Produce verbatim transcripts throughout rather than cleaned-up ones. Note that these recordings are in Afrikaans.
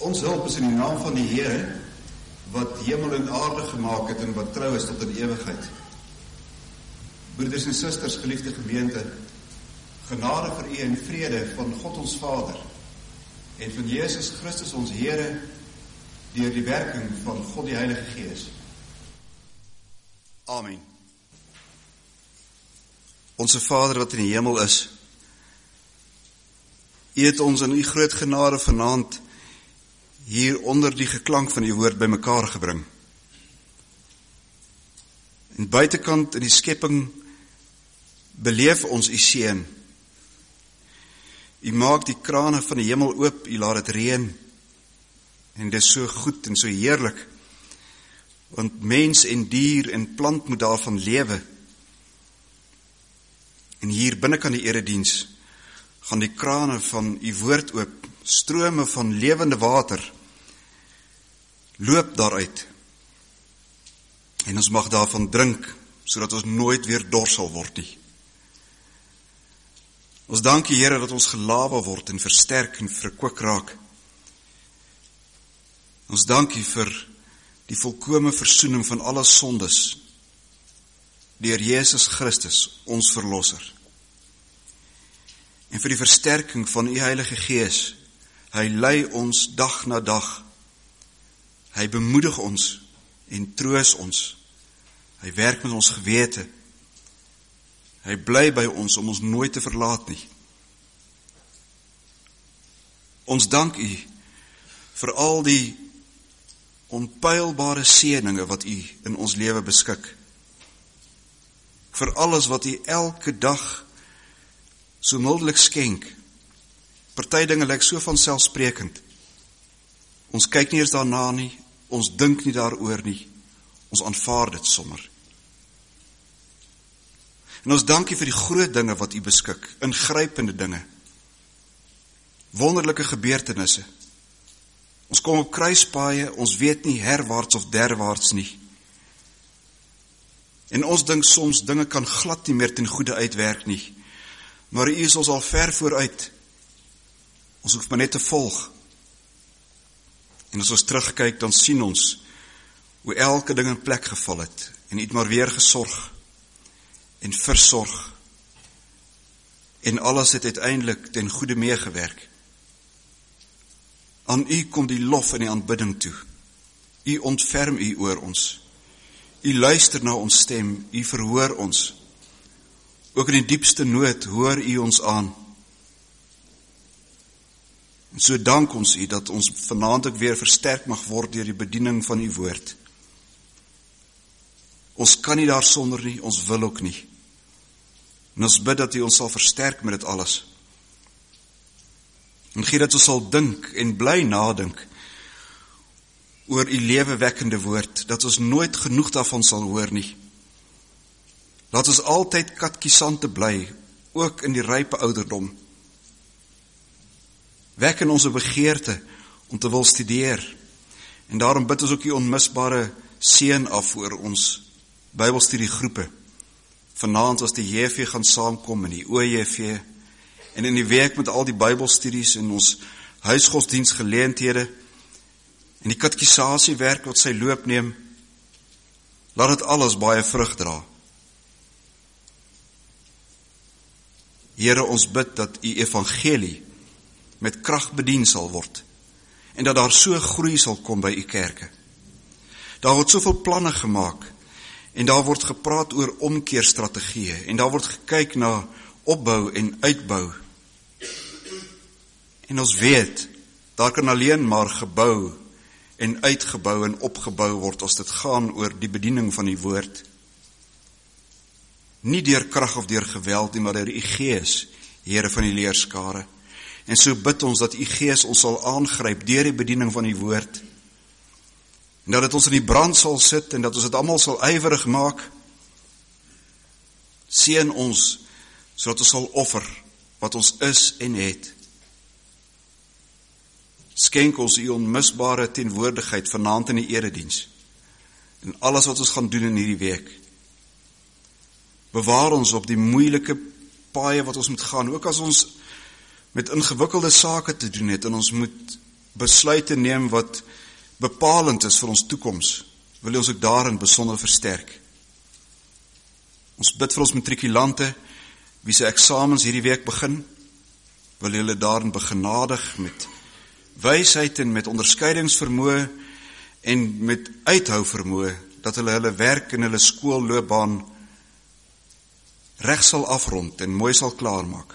Ons hulp is in die naam van die Here, wat hemel en aarde gemaak het en wat trou is tot in ewigheid. Broeders en susters, geliefde gemeente, genade vir u en vrede van God ons Vader en van Jesus Christus ons Here deur die werking van God die Heilige Gees. Amen. Onse Vader wat in die hemel is, u het ons in u groot genade vanaand hier onder die geklank van die woord by mekaar gebring. En buitekant in die skepping beleef ons u seën. U maak die krane van die hemel oop, u laat dit reën. En dit is so goed en so heerlik, want mens en dier en plant moet daarvan lewe. En hier binnekant die erediens gaan die krane van u woord oop, strome van lewende water loop daaruit. En ons mag daarvan drink, sodat ons nooit weer dors sal word nie. Ons dank U, Here, dat ons gelawe word en versterk en verkwik raak. Ons dank U vir die volkome versoening van alle sondes deur Jesus Christus, ons verlosser. En vir die versterking van U Heilige Gees. Hy lei ons dag na dag. Hy bemoedig ons en troos ons. Hy werk met ons gewete. Hy bly by ons om ons nooit te verlaat nie. Ons dank U vir al die onpeilbare seëninge wat U in ons lewe beskik. Vir alles wat U elke dag so mildelik skenk. Party dinge lyk so vanselfsprekend. Ons kyk nie eens daarna nie, ons dink nie daaroor nie, ons aanvaar dit sommer. En ons dank U vir die groot dinge wat U beskik, ingrypende dinge, wonderlike gebeurtenisse. Ons kom op kruispaaie, ons weet nie herwaarts of derwaarts nie. En ons dink soms dinge kan glad nie meer ten goede uitwerk nie, maar U is ons al ver vooruit. Ons hoef maar net te volg. En as ons terugkyk, dan sien ons hoe elke ding in plek geval het. En U het maar weer gesorg en versorg. En alles het uiteindelik ten goede meegewerk. Aan U kom die lof en die aanbidding toe. U ontferm U oor ons. U luister na ons stem, U verhoor ons. Ook in die diepste nood hoor U ons aan. En so dank ons U dat ons vanaand ook weer versterk mag word deur die bediening van U woord. Ons kan nie daar sonder nie, ons wil ook nie. En ons bid dat U ons sal versterk met dit alles. En gee dat ons sal dink en bly nadink oor U lewewekkende woord, dat ons nooit genoeg daarvan sal hoor nie. Laat ons altyd katkisante bly, ook in die rype ouderdom. Wek in ons 'n begeerte om te wil studeer. En daarom bid ons ook die onmisbare seën af oor ons Bybelstudiegroepe. Vanaand as die J V gaan saamkom en die O J V en in die week met al die Bybelstudies en ons huisgodsdiensgeleenthede en die katekisasiewerk wat sy loop neem, laat dit alles baie vrug dra. Here, ons bid dat U evangelie met krag bedien sal word, en dat daar so groei sal kom by U kerke. Daar word soveel planne gemaak, en daar word gepraat oor omkeerstrategieë, en daar word gekyk na opbou en uitbou. En ons weet, daar kan alleen maar gebou en uitgebou en opgebou word as dit gaan oor die bediening van die woord. Nie deur krag of deur geweld nie, maar deur U Gees, Here van die leerskare. En so bid ons dat U Gees ons sal aangryp deur die bediening van die woord. En dat dit ons in die brand sal sit en dat ons dit almal sal ywerig maak. Seën ons sodat ons sal offer wat ons is en het. Skenk ons U onmisbare teenwoordigheid vanaand in die erediens en alles wat ons gaan doen in hierdie week. Bewaar ons op die moeilike paaie wat ons moet gaan, ook as ons met ingewikkelde sake te doen het en ons moet besluite neem wat bepalend is vir ons toekoms, wil U ons ook daarin besonder versterk. Ons bid vir ons matrikulante, wie se eksamens hierdie week begin, wil U hulle daarin begenadig met wysheid en met onderskeidingsvermoë en met uithou vermoë, dat hulle hulle werk en hulle skoolloopbaan reg sal afrond en mooi sal klaarmaak.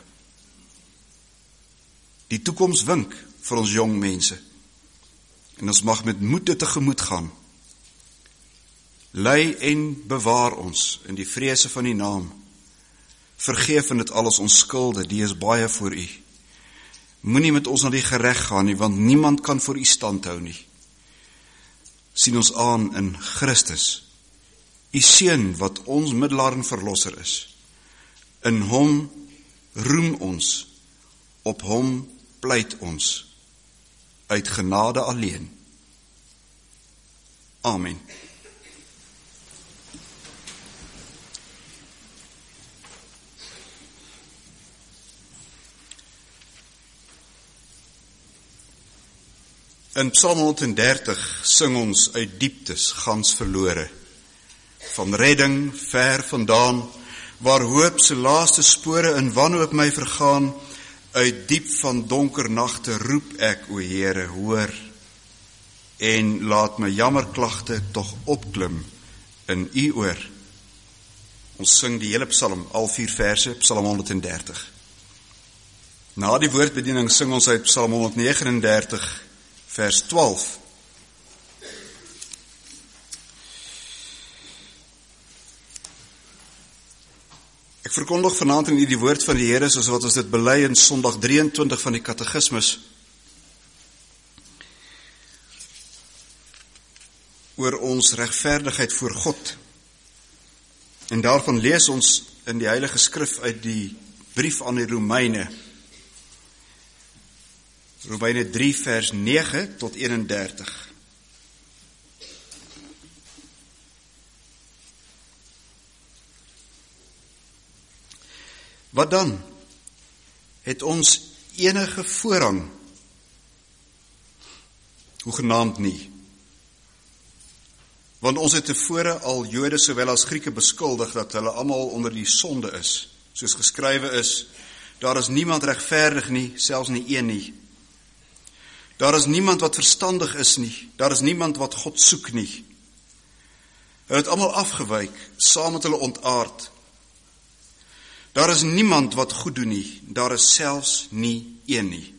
Die toekoms wink vir ons jong mense, en ons mag met moed dit tegemoet gaan. Lei en bewaar ons in die vrese van U naam. Vergeef in dit alles ons skulde, die is baie voor U. Moenie met ons na die gereg gaan nie, want niemand kan voor U stand hou nie. Sien ons aan in Christus, U Seun wat ons middelaar en verlosser is. In Hom roem ons, op Hom pleit ons, uit genade alleen. Amen. In Psalm honderddertig sing ons uit dieptes gans verlore, van redding ver vandaan, waar hoop se laaste spore in wanhoop my vergaan, uit diep van donker nagte roep ek, o Here, hoor, en laat my jammerklagte tog opklim in U oor. Ons sing die hele psalm, al vier verse, Psalm honderddertig. Na die woordbediening sing ons uit Psalm honderdnegenendertig, vers twaalf. Ek verkondig vanaand in U die woord van die Here, soos wat ons dit bely in Sondag drieëntwintig van die Katekismus, oor ons regverdigheid voor God. En daarvan lees ons in die Heilige Skrif uit die brief aan die Romeine, Romeine drie vers nege tot eenendertig. Wat dan? Het ons enige voorrang? Hoegenaamd nie. Want ons het tevore al Jode sowel as Grieke beskuldig dat hulle almal onder die sonde is. Soos geskrywe is, daar is niemand regverdig nie, selfs nie een nie. Daar is niemand wat verstandig is nie, daar is niemand wat God soek nie. Hulle het almal afgewyk, saam met hulle ontaard. Daar is niemand wat goed doen nie, daar is selfs nie een nie.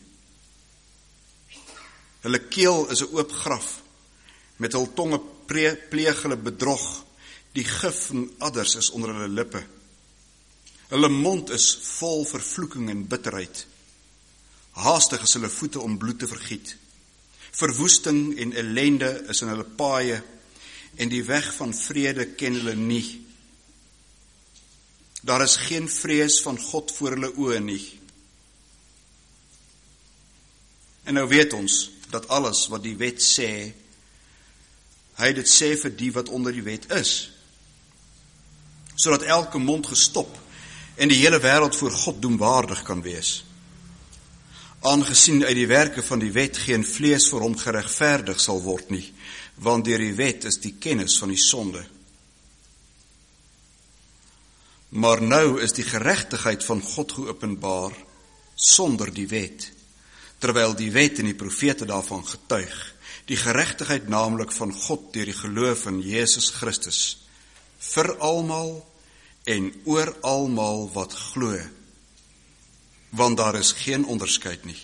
Hulle keel is 'n oop graf, met hul tonge pleeg hulle bedrog, die gif van adders is onder hulle lippe. Hulle mond is vol vervloeking en bitterheid. Haastig is hulle voete om bloed te vergiet. Verwoesting en ellende is in hulle paaie, en die weg van vrede ken hulle nie. Daar is geen vrees van God voor hulle oë nie. En nou weet ons dat alles wat die wet sê, hy dit sê vir die wat onder die wet is, sodat elke mond gestop en die hele wêreld voor God doemwaardig kan wees. Aangesien uit die werke van die wet geen vlees vir hom geregverdig sal word nie, want deur die wet is die kennis van die sonde. Maar nou is die geregtigheid van God geopenbaar sonder die wet, terwyl die wet en die profete daarvan getuig, die geregtigheid naamlik van God deur die geloof in Jesus Christus, vir almal en oor almal wat glo, want daar is geen onderskeid nie.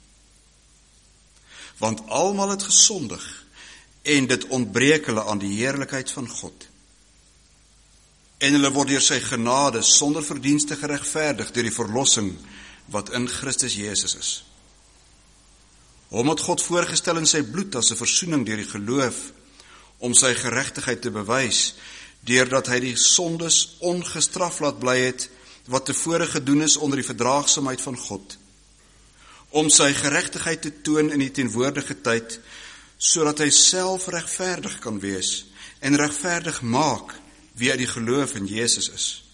Want almal het gesondig, en dit ontbreek hulle aan die heerlikheid van God. En hulle word deur sy genade sonder verdienste geregverdig deur die verlossing wat in Christus Jesus is. Hom het God voorgestel in sy bloed as 'n versoening deur die geloof, om sy geregtigheid te bewys, deurdat hy die sondes ongestraf laat bly het, wat tevore gedoen is onder die verdraagsaamheid van God, om sy geregtigheid te toon in die teenwoordige tyd, sodat hy self regverdig kan wees, en regverdig maak, wie uit die geloof in Jesus is.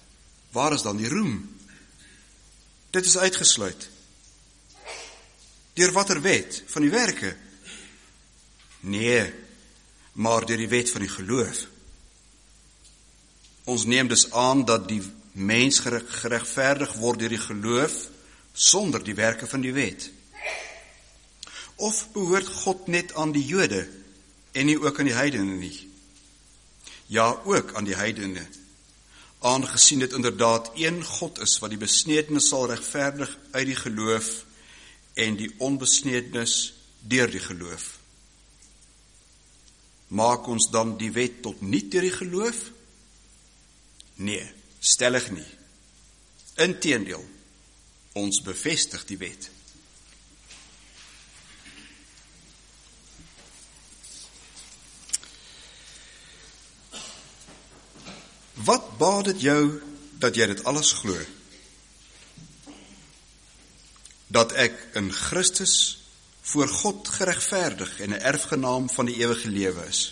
Waar is dan die roem? Dit is uitgesluit. Deur watter wet? Van die werke? Nee, maar deur die wet van die geloof. Ons neem dus aan dat die mens geregverdig word deur die geloof sonder die werke van die wet. Of behoort God net aan die Jode en nie ook aan die heidene nie? Ja, ook aan die heidene, aangesien dit inderdaad een God is wat die besnedenis sal regverdig uit die geloof en die onbesnedenis deur die geloof. Maak ons dan die wet tot niet deur die geloof? Nee, stellig nie. Inteendeel, ons bevestig die wet. Wat baat dit jou dat jy dit alles glo? Dat ek in Christus voor God geregverdig en 'n erfgenaam van die ewige lewe is.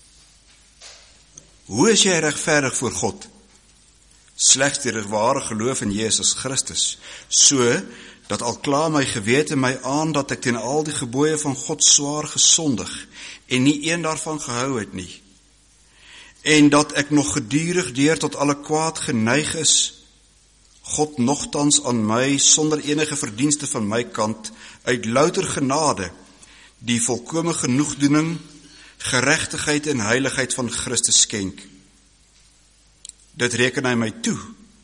Hoe is jy regverdig voor God? Slegs deur die ware geloof in Jesus Christus, so dat al kla my gewete my aan dat ek teen al die gebooie van God swaar gesondig en nie een daarvan gehou het nie, en dat ek nog gedurig deur tot alle kwaad geneig is, God nogtans aan my sonder enige verdienste van my kant uit louter genade die volkome genoegdoening, geregtigheid en heiligheid van Christus skenk. Dit reken hy my toe,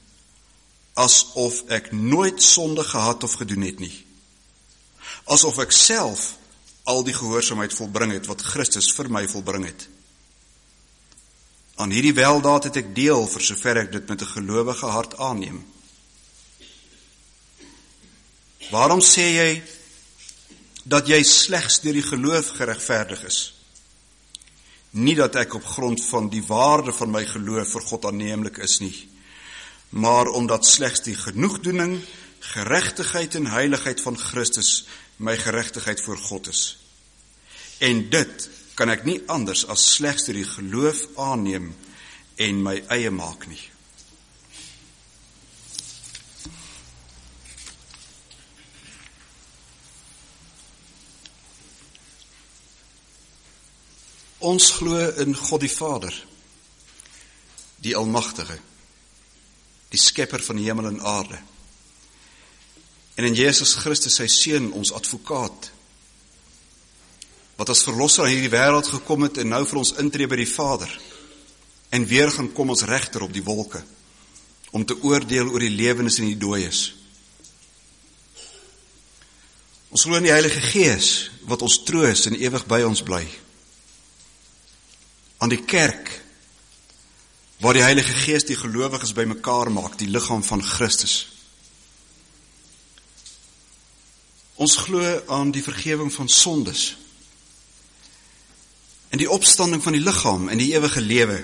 asof ek nooit sonde gehad of gedoen het nie. Asof ek self al die gehoorsaamheid volbring het wat Christus vir my volbring het. Aan hierdie weldaad het ek deel, vir sover ek dit met 'n gelowige hart aanneem. Waarom sê jy dat jy slegs deur die geloof geregverdig is? Nie dat ek op grond van die waarde van my geloof vir God aanneemlik is nie, maar omdat slegs die genoegdoening, geregtigheid en heiligheid van Christus my geregtigheid voor God is. En dit kan ek nie anders as slegs deur die geloof aanneem en my eie maak nie. Ons glo in God die Vader, die Almagtige, die skepper van die hemel en aarde. En in Jesus Christus sy seun, ons advokaat, wat as verlosser aan hierdie wêreld gekom het en nou vir ons intree by die Vader, en weer gaan kom ons regter op die wolke, om te oordeel oor die lewendes en die dooies. Ons glo in die Heilige Gees, wat ons troos en ewig by ons bly. Aan die kerk, waar die Heilige Gees die gelowiges by mekaar maak, die liggaam van Christus. Ons glo aan die vergewing van sondes, en die opstanding van die liggaam en die ewige lewe.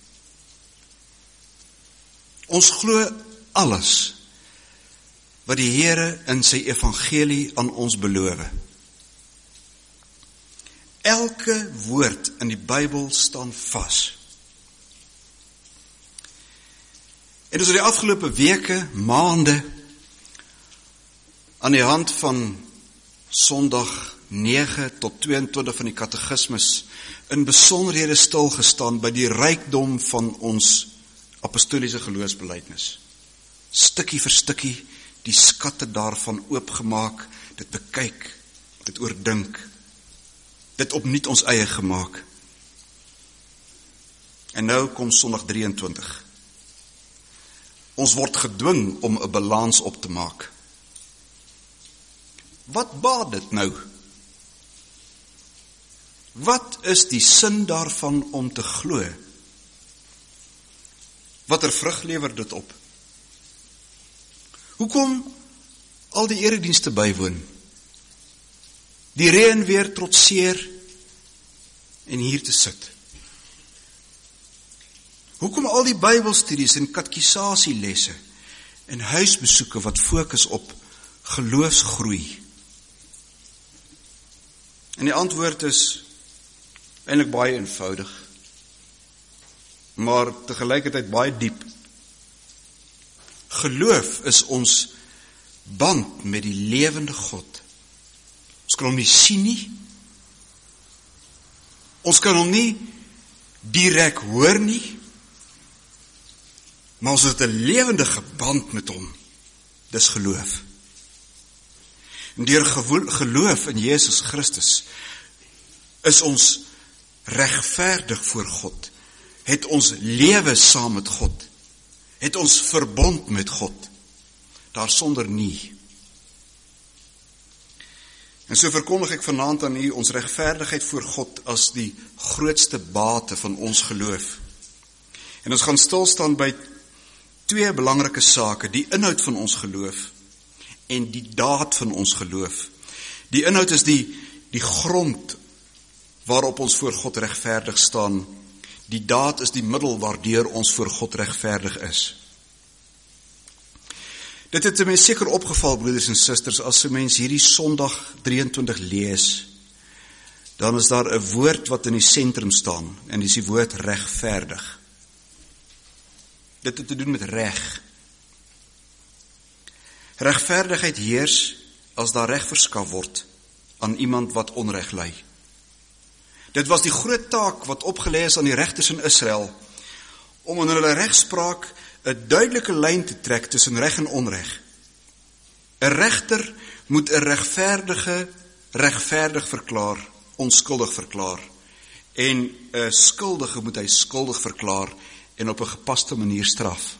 Ons glo alles wat die Here in sy evangelie aan ons beloof. Elke woord in die Bybel staan vas. En dus in die afgelope weke, maande, aan die hand van Sondag nege tot tweeëntwintig van die katekismus, in besonderhede stilgestaan by die rykdom van ons apostoliese geloofsbelijdenis. Stukkie vir stukkie, die skatte daarvan oopgemaak, dit bekyk, dit oordink, dit opnuut ons eie gemaak. En nou kom Sondag drieëntwintig. Ons word gedwing om 'n balans op te maak. Wat baat dit nou? Wat is die sin daarvan om te glo? Watter vrug lewer dit op? Hoekom al die eredienste bywoon? Die reën weer trotseer en hier te sit? Hoekom al die Bybelstudies en katekisasielesse en huisbesoeke wat fokus op geloofsgroei? En die antwoord is eintlik baie eenvoudig, maar tegelijkertijd baie diep. Geloof is ons band met die lewende God, Ons kan hom nie sien nie. Ons kan hom nie direk hoor nie. Maar ons het 'n lewendige band met hom. Dis geloof. En deur geloof in Jesus Christus is ons regverdig voor God. Het ons lewe saam met God. Het ons verbond met God. Daarsonder nie. En so verkondig ek vanaand aan u ons regverdigheid voor God as die grootste bate van ons geloof. En ons gaan stil staan by twee belangrike sake, die inhoud van ons geloof en die daad van ons geloof. Die inhoud is die, die grond waarop ons voor God regverdig staan. Die daad is die middel waardeur ons voor God regverdig is. Dit het my seker opgeval, broeders en susters, as 'n mens hierdie Sondag drieëntwintig lees, dan is daar 'n woord wat in die sentrum staan, en dis die woord regverdig. Dit het te doen met reg. Regverdigheid heers as daar reg verskaf word aan iemand wat onreg ly. Dit was die groot taak wat opgelê is aan die regters in Israel, om in hulle regspraak 'n duidelike lyn te trek tussen reg en onreg. 'n Regter moet 'n regverdige regverdig verklaar, onskuldig verklaar, en 'n skuldige moet hy skuldig verklaar en op 'n gepaste manier straf.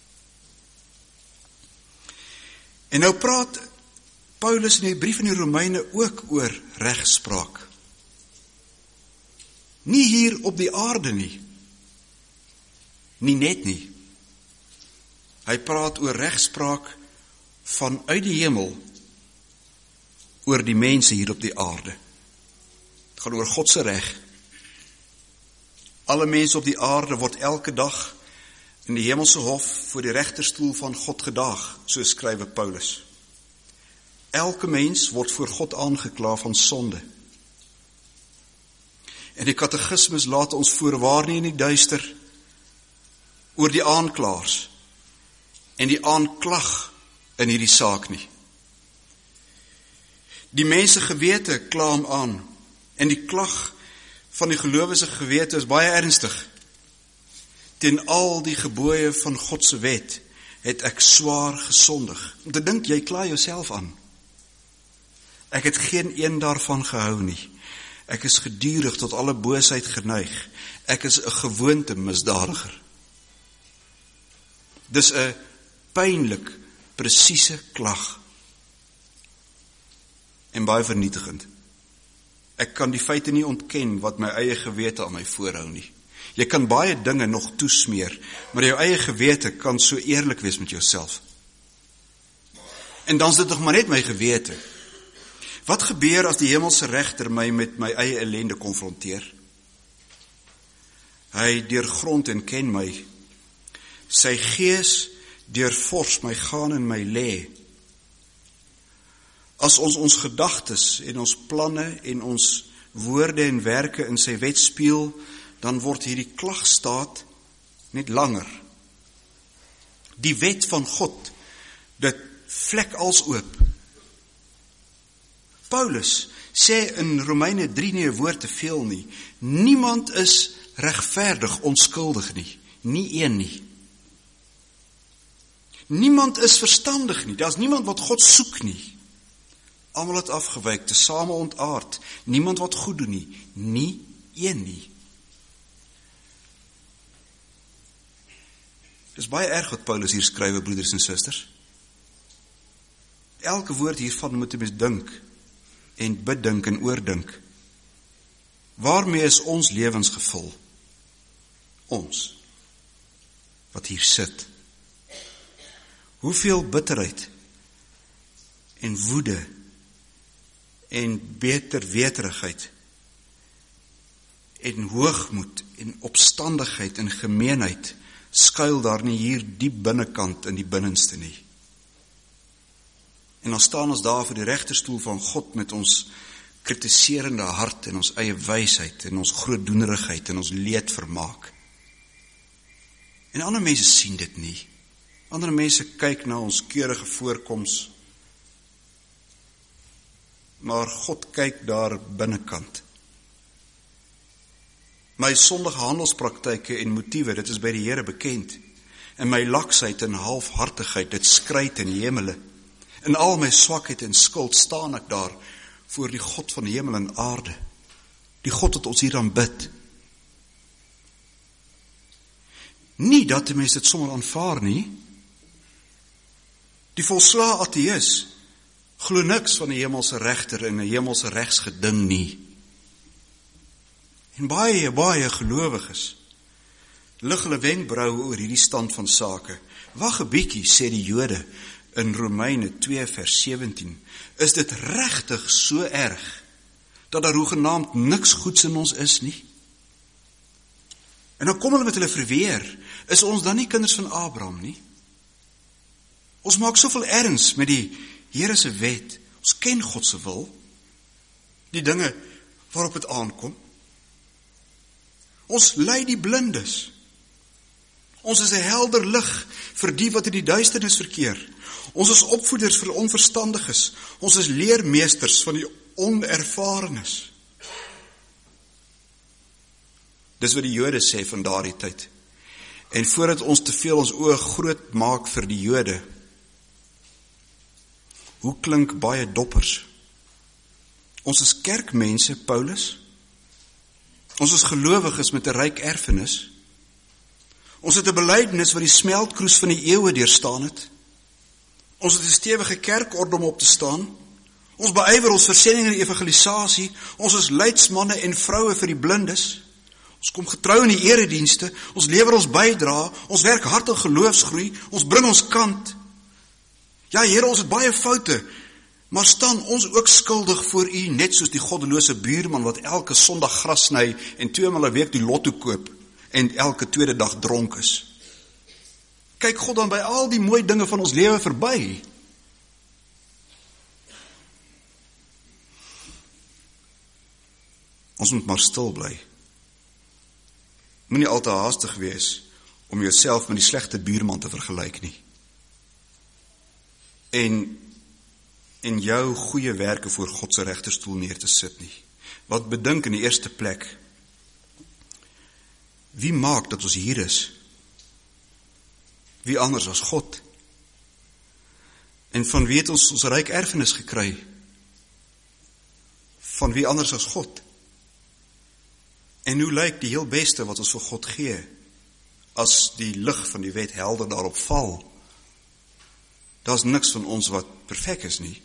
En nou praat Paulus in die brief aan die Romeine ook oor regspraak. Nie hier op die aarde nie. Nie net nie. Hy praat oor regspraak vanuit die hemel oor die mense hier op die aarde. Het gaan oor God se reg. Alle mense op die aarde word elke dag in die hemelse hof voor die regterstoel van God gedaag, so skrywe Paulus. Elke mens word voor God aangekla van sonde. En die katekismes laat ons voorwaar nie in die duister oor die aanklaers en die aanklag in hierdie saak nie. Die mense gewete kla hom aan, en die klag van die gelowige gewete is baie ernstig. Teen al die gebooie van God se wet het ek swaar gesondig. Om te dink, jy kla jouself aan. Ek het geen een daarvan gehou nie. Ek is gedurig tot alle boosheid geneig. Ek is 'n gewoonte misdadiger. Dis 'n pynlik, presiese klag. En baie vernietigend. Ek kan die feite nie ontken wat my eie gewete aan my voorhou nie. Jy kan baie dinge nog toesmeer, maar jou eie gewete kan so eerlik wees met jouself. En dan is dit nog maar net my gewete. Wat gebeur as die hemelse regter my met my eie ellende konfronteer? Hy deurgrond en ken my. Sy gees deurvors my gaan en my lê. As ons ons gedagtes en ons planne en ons woorde en werke in sy wet speel, dan word hierdie klagstaat net langer. Die wet van God, dit vlek als oop. Paulus sê in Romeine drie nie 'n woord te veel nie. Niemand is regverdig onskuldig nie. Nie een nie. Niemand is verstandig nie. Daar's niemand wat God soek nie. Almal het afgewyk, tesame ontaard. Niemand wat goed doen nie. Nie een nie. Dis baie erg wat Paulus hier skrywe, broeders en susters. Elke woord hiervan moet 'n mens dink en bedink en oordink. Waarmee is ons lewens gevul? Ons, wat hier sit. Hoeveel bitterheid en woede en beterweterigheid en hoogmoed en opstandigheid en gemeenheid skuil daar nie hier diep binnekant in die binnenste nie. En dan staan ons daar voor die regterstoel van God met ons kritiserende hart en ons eie wysheid en ons grootdoenerigheid en ons leedvermaak. En ander mense sien dit nie. Ander mense kyk na ons keurige voorkoms maar God kyk daar binnekant. My sondige handelspraktyke en motiewe, dit is by die Here bekend. En my laksheid en halfhartigheid, dit skryt in die hemele. In al my swakheid en skuld staan ek daar voor die God van hemel en aarde. Die God wat ons hier aanbid. Nie dat die mens dit sommer aanvaar nie. Die volslae ateïs glo niks van die hemelse regter en 'n hemelse regsgeding nie. En baie, baie gelowiges lig hulle wenkbroue oor hierdie stand van sake. Wag 'n bietjie, sê die Jode in Romeine twee vers sewentien. Is dit regtig so erg dat daar hoegenaamd niks goeds in ons is nie? En dan kom hulle met hulle verweer. Is ons dan nie kinders van Abraham nie? Ons maak soveel erns met die Here se wet. Ons ken God se wil. Die dinge waarop het aankom. Ons lei die blindes. Ons is 'n helder lig vir die wat in die duisternis verkeer. Ons is opvoeders vir onverstandiges. Ons is leermeesters van die onervarenes. Dis wat die Jode sê van daardie tyd. En voordat ons te veel ons oë groot maak vir die Jode, hoe klink baie doppers? Ons is kerkmense, Paulus. Ons is gelowiges met 'n ryk erfenis. Ons het 'n belydenis wat die smeltkroes van die eeue deurstaan het. Ons het 'n stewige kerkorde om op te staan. Ons beywer ons versending en evangelisasie. Ons is leidsmanne en vroue vir die blindes. Ons kom getrou in die eredienste. Ons lewer ons bydra. Ons werk hard aan geloofsgroei. Ons bring ons kant. Ja, Here, ons het baie foute, maar staan ons ook skuldig voor U, net soos die goddelose buurman wat elke Sondag gras sny en tweemaal 'n week die lotto koop en elke tweede dag dronk is. Kyk God dan by al die mooi dinge van ons lewe verby. Ons moet maar stil bly. Moenie al te haastig wees om jouself met die slegte buurman te vergelyk nie. En en jou goeie werke voor God se regterstoel neer te sit nie. Wat bedink in die eerste plek, wie maak dat ons hier is? Wie anders as God? En van wie het ons ons ryk erfenis gekry? Van wie anders as God? En hoe lyk die heel beste wat ons vir God gee, as die lig van die wet helder daarop val? Daar's niks van ons wat perfek is nie.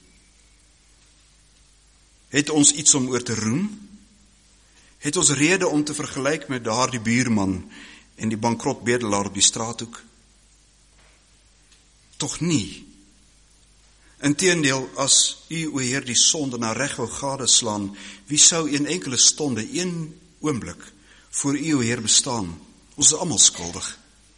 Het ons iets om oor te roem? Het ons rede om te vergelyk met daardie buurman en die bankrot bedelaar op die straathoek? Tog nie. Inteendeel, as U, o Heer, die sonde na reg wou gadeslaan, wie sou een enkele stonde, een oomblik, voor U, o Heer, bestaan? Ons is almal skuldig.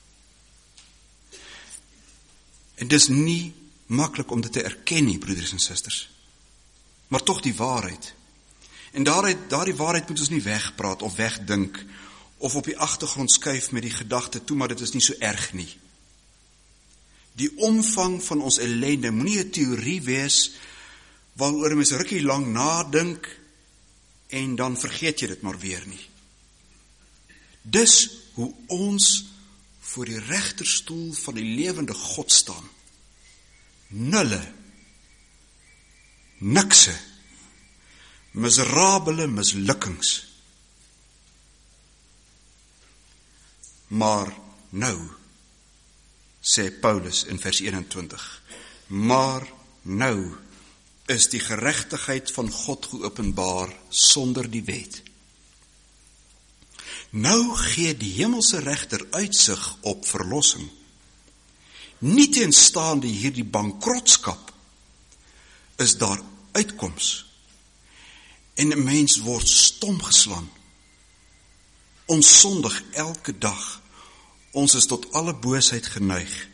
En dis nie maklik om dit te erken nie, broeders en susters. Maar tog die waarheid. En daaruit, daardie waarheid moet ons nie wegpraat of wegdink, of op die agtergrond skuif met die gedagte toe, maar dit is nie so erg nie. Die omvang van ons ellende moenie 'n teorie wees waaroor 'n mens rukkie lank nadink en dan vergeet jy dit maar weer nie. Dis hoe ons voor die regterstoel van die lewende God staan. Nulle, nikse, miserabele mislukkings. Maar nou, sê Paulus in vers eenentwintig, maar nou is die geregtigheid van God geopenbaar sonder die wet. Nou gee die hemelse regter uitsig op verlossing. Nie teenstaande hierdie bankrotskap is daar uitkoms. En 'n mens word stom geslaan. Ons sondig elke dag. Ons is tot alle boosheid geneig.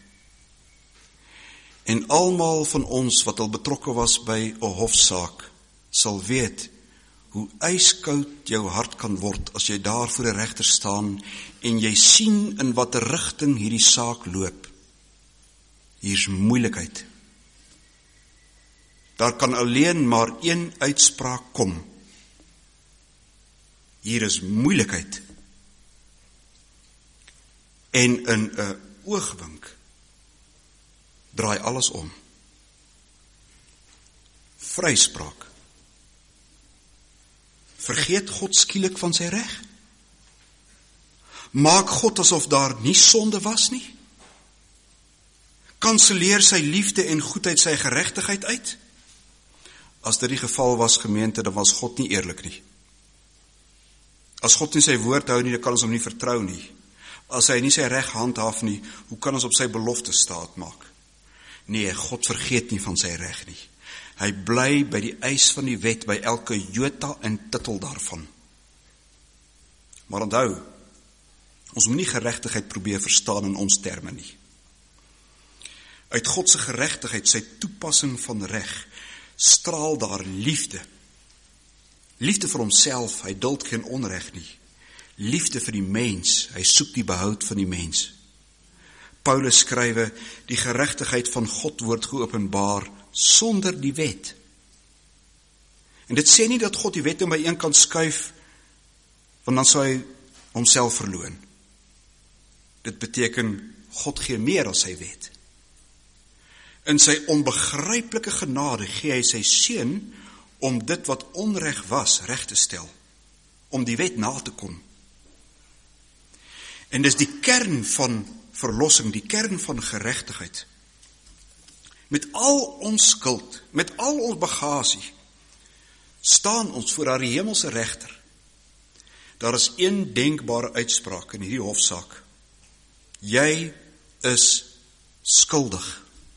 En almal van ons wat al betrokke was by 'n hofsaak, sal weet hoe ijskoud jou hart kan word as jy daar voor 'n regter staan en jy sien in watter rigting hierdie saak loop. Hier's moeilikheid. Daar kan alleen maar een uitspraak kom. Hier is moeilikheid. En in 'n oogwink draai alles om. Vryspraak. Vergeet God skielik van sy reg? Maak God asof daar nie sonde was nie? Kanselleer sy liefde en goedheid sy geregtigheid uit? As dit die geval was, gemeente, dan was God nie eerlik nie. As God nie sy woord hou nie, dan kan ons hom nie vertrou nie. As hy nie sy reg handhaaf nie, hoe kan ons op sy belofte staat maak? Nee, God vergeet nie van sy reg nie. Hy bly by die eis van die wet, by elke jota en titel daarvan. Maar onthou, ons moet nie geregtigheid probeer verstaan in ons terme nie. Uit God se geregtigheid, sy toepassing van reg, straal daar liefde. Liefde vir homself, hy duld geen onreg nie. Liefde vir die mens, hy soek die behoud van die mens. Paulus skrywe, die geregtigheid van God word geopenbaar sonder die wet. En dit sê nie dat God die wet aan by een kant skuif, want dan sou hy homself verloon. Dit beteken, God gee meer as sy wet. In sy onbegryplike genade gee hy sy seun om dit wat onreg was reg te stel, om die wet na te kom. En dis die kern van verlossing, die kern van geregtigheid. Met al ons skuld, met al ons bagasie, staan ons voor haar hemelse regter. Daar is een denkbare uitspraak in hierdie hofsaak. Jy is skuldig.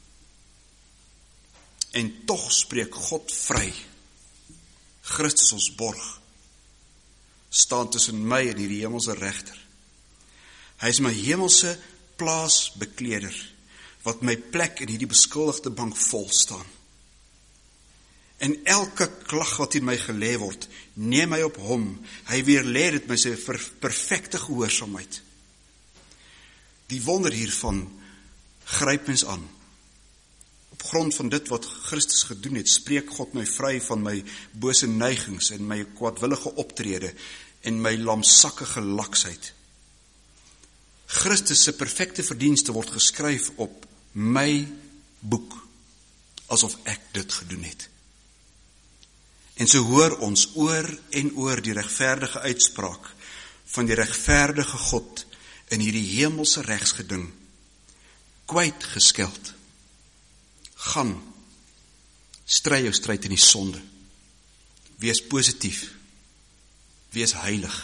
En tog spreek God vry. Christus ons borg, staan tussen my en hierdie hemelse regter. Hy is my hemelse plaasbekleder, wat my plek in hierdie beskuldigde bank vol staan. En elke klag wat in my gelê word, neem hy op hom. Hy weerlê dit met sy perfekte gehoorsaamheid. Die wonder hiervan gryp mens aan. Op grond van dit wat Christus gedoen het, spreek God my vry van my bose neigings en my kwaadwillige optrede en my lamsakkige laksheid. Christus se perfekte verdienste word geskryf op my boek, asof ek dit gedoen het. En so hoor ons oor en oor die regverdige uitspraak van die regverdige God in hierdie hemelse regsgeding, kwyt geskeld. Gaan, stry jou stryd in die sonde. Wees positief. Wees heilig.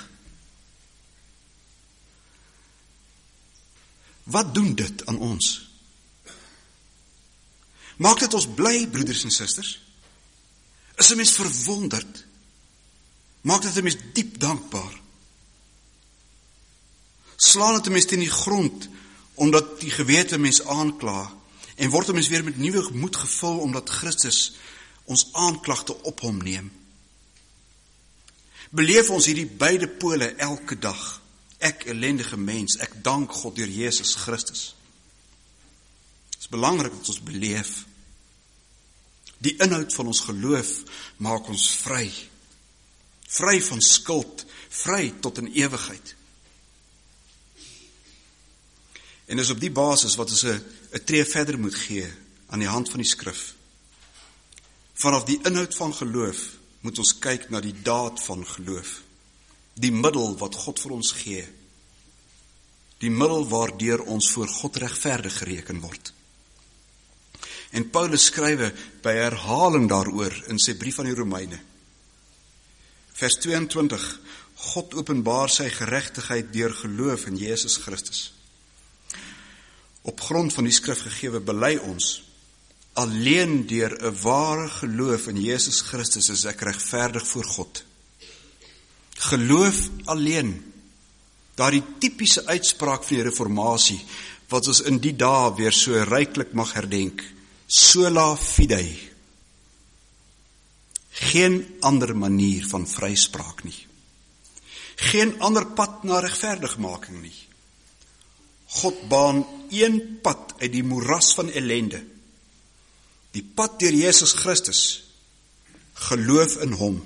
Wat doen dit aan ons? Maak dit ons bly, broeders en susters? Is 'n mens verwonderd? Maak dit 'n mens diep dankbaar? Slaan dit 'n mens teen die grond, omdat die gewete mens aankla, en word 'n mens weer met nuwe moed gevul, omdat Christus ons aanklagte op hom neem? Beleef ons hierdie beide pole elke dag? Ek, ellendige mens, ek dank God deur Jesus Christus. Het is belangrik dat ons beleef. Die inhoud van ons geloof maak ons vry. Vry van skuld, vry tot in ewigheid. En dis op die basis wat ons 'n 'n tree verder moet gee aan die hand van die skrif. Vanaf die inhoud van geloof moet ons kyk na die daad van geloof. Die middel wat God vir ons gee. Die middel waardeur ons voor God regverdig gereken word. En Paulus skrywe by herhaling daaroor in sy brief aan die Romeine. Vers tweeëntwintig, God openbaar sy geregtigheid deur geloof in Jesus Christus. Op grond van die skrif gegewe bely ons, alleen deur 'n ware geloof in Jesus Christus is ek regverdig voor God. Geloof alleen, daardie tipiese uitspraak van die reformatie, wat ons in die dae weer so ryklik mag herdenk, sola fide. Geen ander manier van vryspraak nie. Geen ander pad na regverdigmaking nie. God baan een pad uit die moeras van ellende. Die pad deur Jesus Christus, geloof in hom.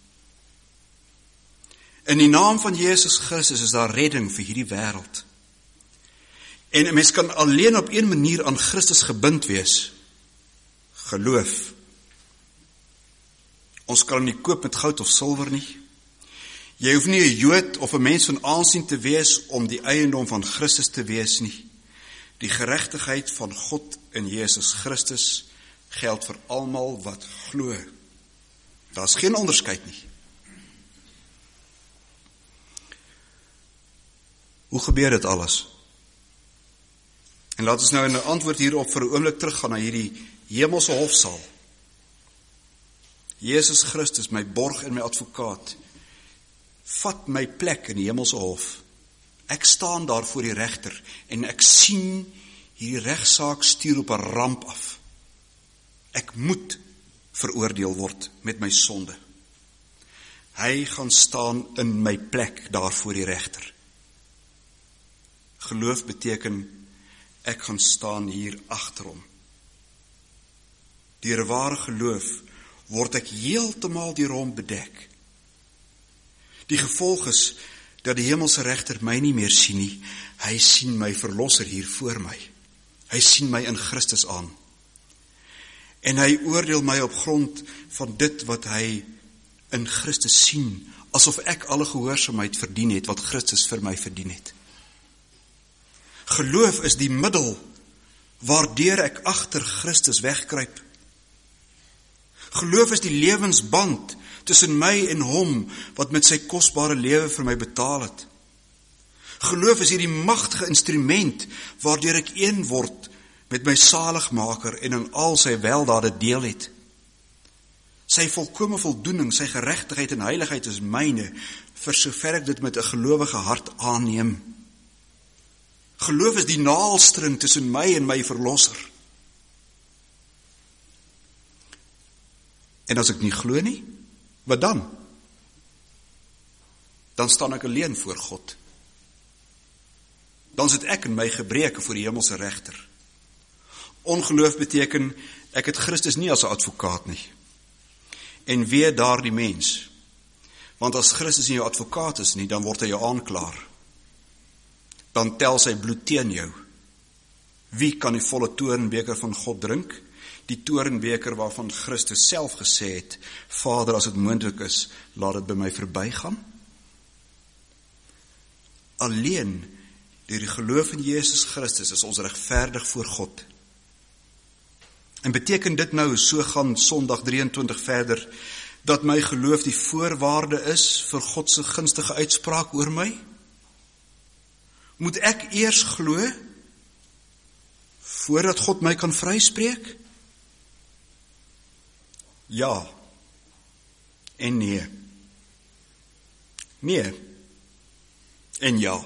In die naam van Jesus Christus is daar redding vir hierdie wêreld. En 'n mens kan alleen op een manier aan Christus gebind wees, geloof. Ons kan hom nie koop met goud of silwer nie. Jy hoef nie 'n Jood of 'n mens van aansien te wees om die eiendom van Christus te wees nie. Die geregtigheid van God in Jesus Christus geld vir almal wat glo. Daar's geen onderskeid nie. Hoe gebeur dit alles? En laat ons nou 'n antwoord hierop vir 'n oomblik teruggaan na hierdie hemelse hofsaal. Jesus Christus, my borg en my advokaat, vat my plek in die hemelse hof. Ek staan daar voor die regter en ek sien hierdie regsaak stuur op 'n ramp af. Ek moet veroordeel word met my sonde. Hy gaan staan in my plek daar voor die regter. Geloof beteken, ek gaan staan hier agter hom. Deur ware geloof word ek heeltemal deur hom bedek. Die gevolg is dat die hemelse regter my nie meer sien nie. Hy sien my verlosser hier voor my. Hy sien my in Christus aan. En hy oordeel my op grond van dit wat hy in Christus sien, asof ek alle gehoorsaamheid verdien het wat Christus vir my verdien het. Geloof is die middel waardeur ek agter Christus wegkruip. Geloof is die lewensband tussen my en hom wat met sy kosbare lewe vir my betaal het. Geloof is hierdie magtige instrument waardeur ek een word met my saligmaker en in al sy weldade deel het. Sy volkome voldoening, sy geregtigheid en heiligheid is myne, vir sover ek dit met 'n gelowige hart aanneem. Geloof is die naalstring tussen my en my verlosser. En as ek nie glo nie, wat dan? Dan staan ek alleen voor God. Dan sit ek in my gebreke voor die hemelse regter. Ongeloof beteken, ek het Christus nie as 'n advokaat nie. En wee daardie mens. Want as Christus nie jou advokaat is nie, dan word hy jou aanklaer. Dan tel sy bloed teen jou. Wie kan die volle toornbeker van God drink? Die toornbeker waarvan Christus self gesê het, Vader, as dit moontlik is, laat dit by my verbygaan. Alleen deur die geloof in Jesus Christus is ons regverdig voor God. En beteken dit nou, so gaan Sondag drieëntwintig verder, dat my geloof die voorwaarde is vir God se gunstige uitspraak oor my? Moet ek eers glo voordat God my kan vryspreek? Ja en nee. Nee en ja.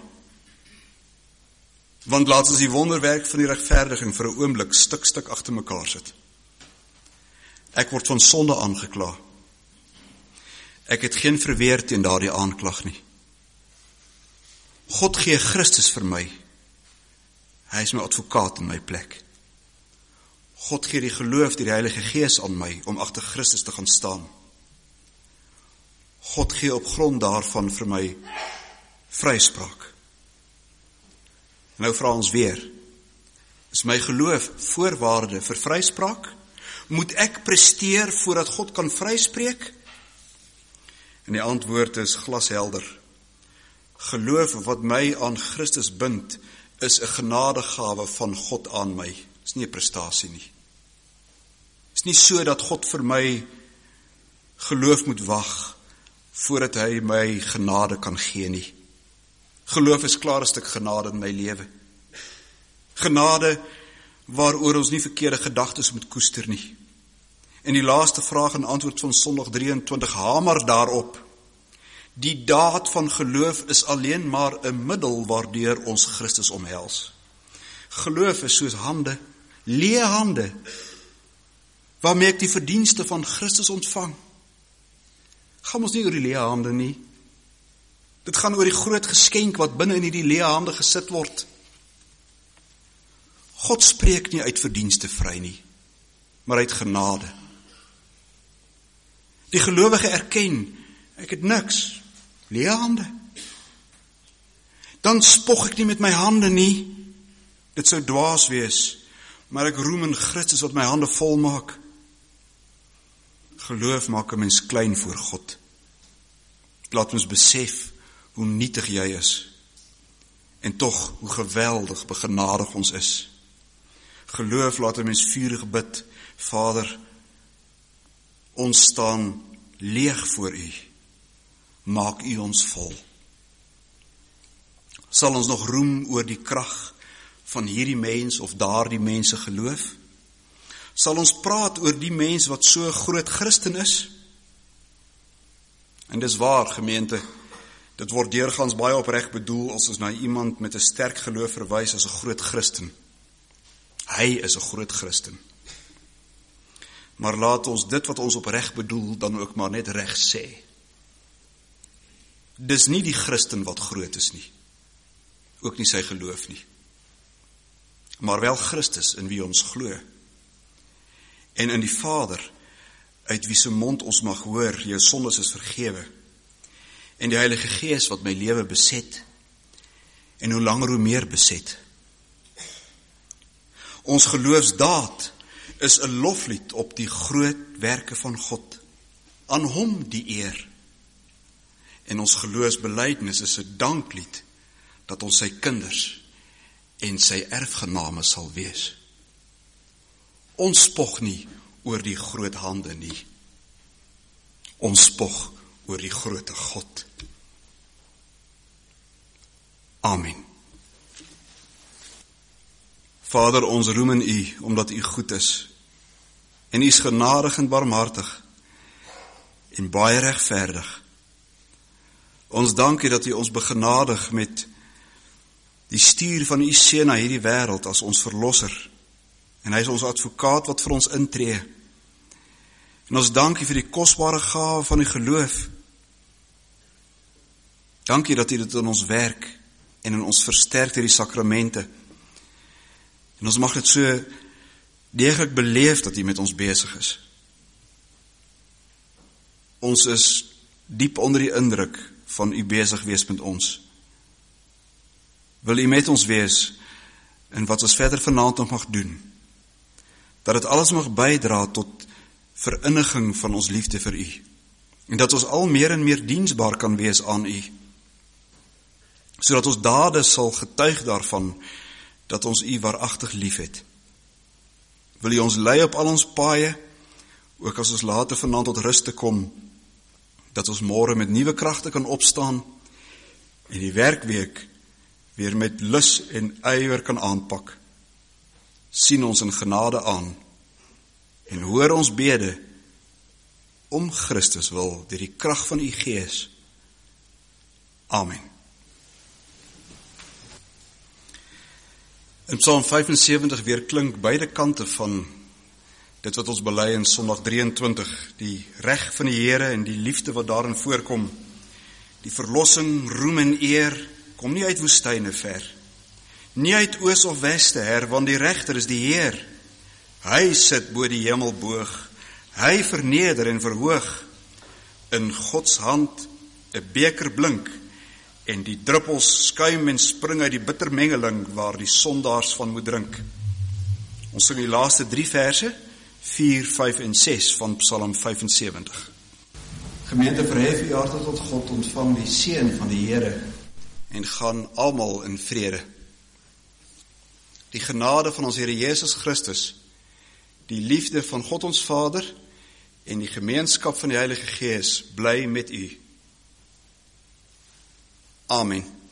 Want laat ons die wonderwerk van die regverdiging vir 'n oomblik stuk stuk agter mekaar sit. Ek word van sonde aangekla. Ek het geen verweer teen daardie aanklag nie. God gee Christus vir my. Hy is my advokaat in my plek. God gee die geloof deur die Heilige Gees aan my om agter Christus te gaan staan. God gee op grond daarvan vir my vryspraak. Nou vra ons weer, is my geloof voorwaarde vir vryspraak? Moet ek presteer voordat God kan vryspreek? En die antwoord is glashelder. Geloof wat my aan Christus bind, is 'n genadegawe van God aan my. Dis nie 'n prestasie nie. Dis nie so dat God vir my geloof moet wag voordat hy my genade kan gee nie. Geloof is klaar 'n stuk genade in my lewe. Genade waaroor ons nie verkeerde gedagtes moet koester nie. En die laaste vraag en antwoord van Sondag drieëntwintig hamer daarop. Die daad van geloof is alleen maar 'n middel waardeur ons Christus omhels. Geloof is soos hande, leë hande, waarmee ek die verdienste van Christus ontvang. Gaan ons nie oor die leë hande nie. Dit gaan oor die groot geskenk wat binne in hierdie leë hande gesit word. God spreek nie uit verdienste vry nie. maar uit genade. Die gelowige erken, ek het niks, leë hande. Dan spog ek nie met my hande nie, dit sou dwaas wees, maar ek roem in Christus wat my hande vol maak. Geloof maak 'n mens klein voor God. Laat ons besef hoe nietig jy is, en tog hoe geweldig begenadig ons is. Geloof laat 'n mens vurig bid, Vader, ons staan leeg voor U, maak U ons vol. Sal ons nog roem oor die krag van hierdie mens of daardie mense geloof? Sal ons praat oor die mens wat so groot Christen is? En dis waar, gemeente, dit word deurgaans baie opreg bedoel as ons na iemand met 'n sterk geloof verwys as 'n groot Christen. Hy is 'n groot Christen. Maar laat ons dit wat ons opreg bedoel dan ook maar net reg sê. Dis nie die Christen wat groot is nie. Ook nie sy geloof nie. Maar wel Christus in wie ons glo. En in die Vader, uit wie se mond ons mag hoor, jou sondes is vergewe. En die Heilige Gees wat my lewe beset. En hoe langer hoe meer beset. Ons geloofsdaad is 'n loflied op die groot werke van God. Aan hom die eer. En ons geloofsbelydenis is 'n danklied dat ons sy kinders en sy erfgename sal wees. Ons spog nie oor die groot hande nie. Ons spog oor die grote God. Amen. Vader, ons roem in U, omdat U goed is, en U is genadig en barmhartig, en baie regverdig. Ons dank U dat U ons begenadig met die stuur van U Seun na hierdie wêreld as ons verlosser, en Hy is ons advokaat wat vir ons intree. En ons dank U vir die kosbare gawe van die geloof. Dank U dat U dit in ons werk, en in ons versterk deur die sakramente. En ons mag dit so deeglik beleef dat U met ons besig is. Ons is diep onder die indruk van U besig wees met ons. Wil U met ons wees in wat ons verder vanaand nog mag doen? Dat dit alles mag bydra tot verinniging van ons liefde vir U. En dat ons al meer en meer diensbaar kan wees aan U. Sodat ons dade sal getuig daarvan dat ons U waaragtig lief het. Wil U ons lei op al ons paaie, ook as ons later vanaand tot rus te kom, dat ons môre met nuwe kragte kan opstaan en die werkweek weer met lus en ywer kan aanpak. Sien ons in genade aan en hoor ons bede om Christus wil, deur die krag van U Gees. Amen. In Psalm vyfensewentig weer klink beide kante van dit wat ons bely in Sondag drieëntwintig, die reg van die Here en die liefde wat daarin voorkom. Die verlossing, roem en eer kom nie uit woestyne ver, nie uit oos of weste her, want die regter is die Heer. Hy sit bo die hemelboog, hy verneder en verhoog, in Gods hand 'n beker blink, en die druppels skuim en spring uit die bitter mengeling waar die sondaars van moet drink. Ons sing die laaste drie verse, vier, vyf en ses van Psalm vyfensewentig. Gemeente, verhef u harte tot God, ontvang die seën van die Here en gaan almal in vrede. Die genade van ons Here Jesus Christus, die liefde van God ons Vader en die gemeenskap van die Heilige Gees bly met u. Amen.